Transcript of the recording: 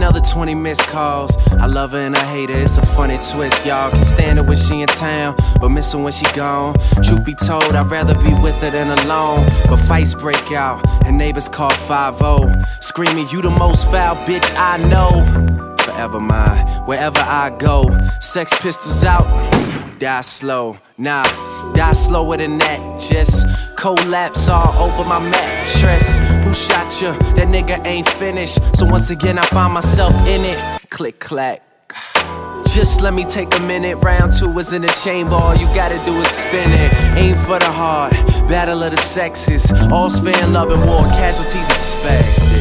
another 20 missed calls. I love her and I hate her, it's a funny twist. Y'all can stand her when she in town, but miss her when she gone. Truth be told, I'd rather be with her than alone. But fights break out and neighbors call 5-0, screaming, you the most foul bitch I know. Forever mine, wherever I go. Sex Pistols out, die slow. Nah, die slower than that. Just collapse all over my mattress. Who shot you? That nigga ain't finished. So once again I find myself in it. Click clack. Just let me take a minute. Round 2 is in the chamber. All you gotta do is spin it. Aim for the heart. Battle of the sexes. All's fair in love and war. Casualties expect.